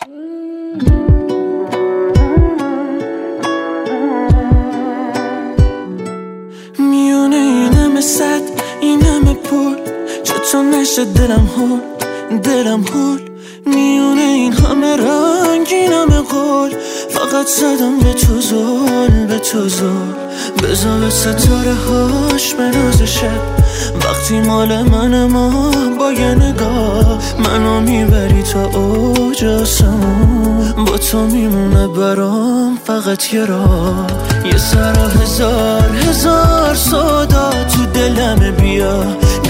میونه این همه صد، این همه پول، چطور نشه دلم هول. میونه این همه رنگ، این همه قول، فقط زدم به تو زل. بذار به ستاره هاش بنازه شب، وقتی مال من ما با یه نگاه منو میبری تا اوج آسمون. با تو میمونه برام فقط یه راه، یه سر و هزار سودا تو دلم. بیا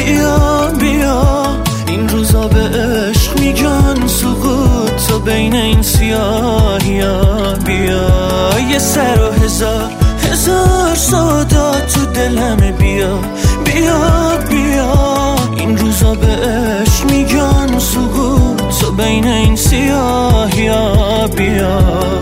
این روزا به عشق میگن سقوط، تو بین این سیاهیا. بیا یه سر و هزار سودا تو دلم. بیا این روزا به عشق میگن سقوط، تو بین این سیاهیا. بیا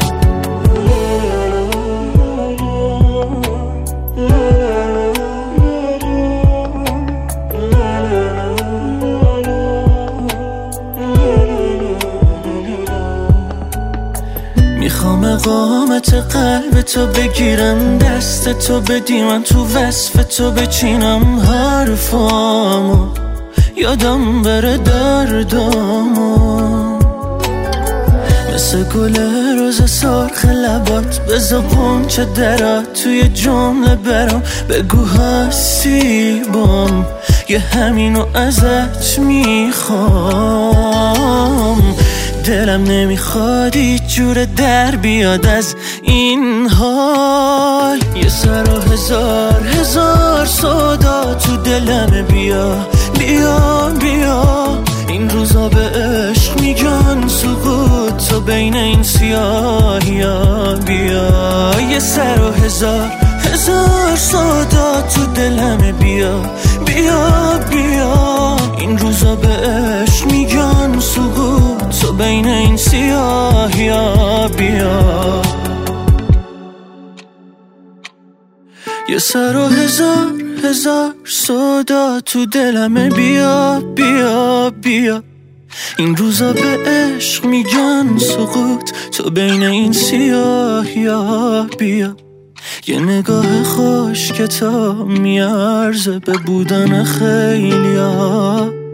میخوام اقامت قلب تو بگیرم، دست تو بدی من تو وصف تو بچینم حرفامو، یادم بره دردامو. مثل گل روز سرخ لبات بذار قنچه درات توی جمله برام. بگو هستی بام، یه همینو ازت میخوام. دلم نمیخواد هیچ جور در بیاد از این حال. یه سر و هزار سودا تو دلم. بیا این روزا به عشق میگن سقوط، تو بین این سیاهیا. بیا یه سر و هزار سودا تو دلم. بیا این روزا به عشق میگن سقوط، تو بین این سیاهیا. بیا یه سر و هزار سودا تو دلمه. بیا این روزا به عشق میگن سقوط، تو بین این سیاهیا. بیا یه نگاه خوش که تا میارزه به بودن خیلیا.